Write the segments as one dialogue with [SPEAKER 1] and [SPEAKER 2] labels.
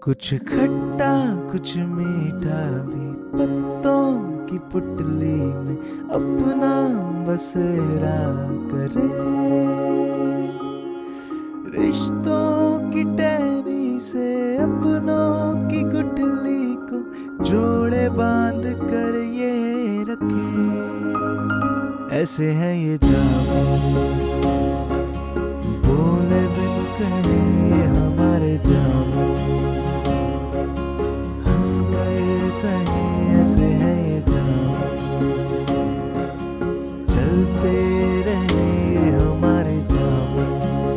[SPEAKER 1] कुछ खट्टा कुछ मीठा भी पत्तों की पुतली में अपना बसेरा करे। रिश्तों की टहनी से अपनों की गुठली को जोड़े बांध कर ये रखे। ऐसे है ये जादू बोले बिन कहे हमारे जादू, हंस कर सहे ऐसे है ये जादू, चलते रहे हमारे जादू।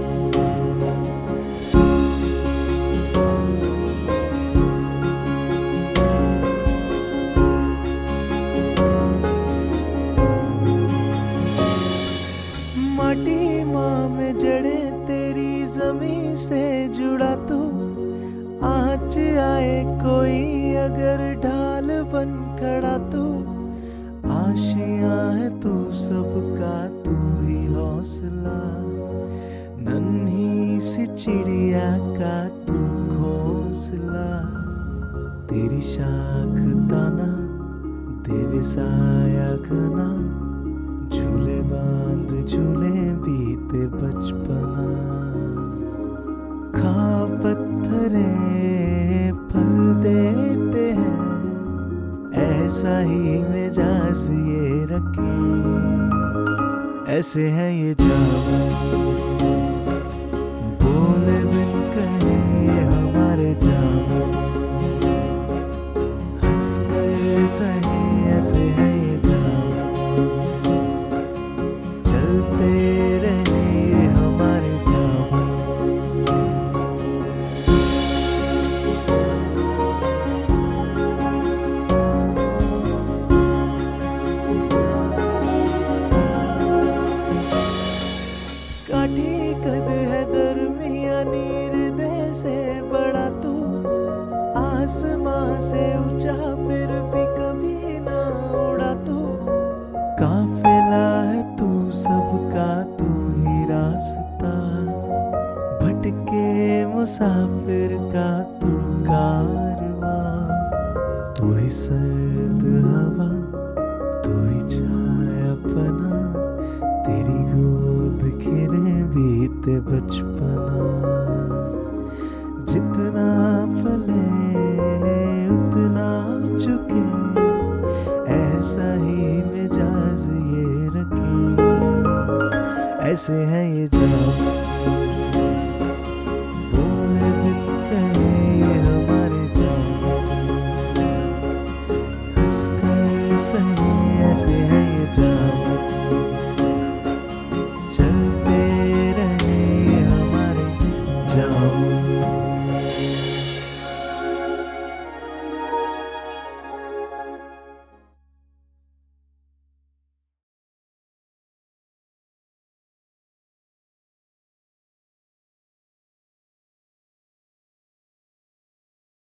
[SPEAKER 1] माटी माँ में जड़े तेरी जमीन से जुड़ा तू, आँच आए कोई अगर ढाल बन खड़ा तू। आशियाँ है तू सबका तू ही हौसला, नन्ही सी चिड़िया का तू घोंसला। तेरी शाख ताना देवे साया घना, झूले बांध झूले बीते बचपना। खा पत्थरे फल देते हैं, ऐसा ही मिजाज ये रखे। ऐसे है ये जादू बोले बिन कहे हमारे जादू, हंस कर सहे ऐसे है ये जादू, चलते रहे हमारे जादू। काठी कद है दरमियानी हृदय से बड़ा तू, आसमां से ऊंचा फिर भी कभी ना उड़ा तू। काफिला है तू सबका तू ही रास्ता, भटके मुसाफिर का तू कारवां। तू ही सर्द हवा तू ही छायापना, तेरी गोद घेरे बीते बचपना। जितना फले उतना चुके, ऐसा ही मिजाज ये रखे। ऐसे है ये जादू बोले बिन कहे हमारे जादू, हंस कर सही ऐसे है ये जादू,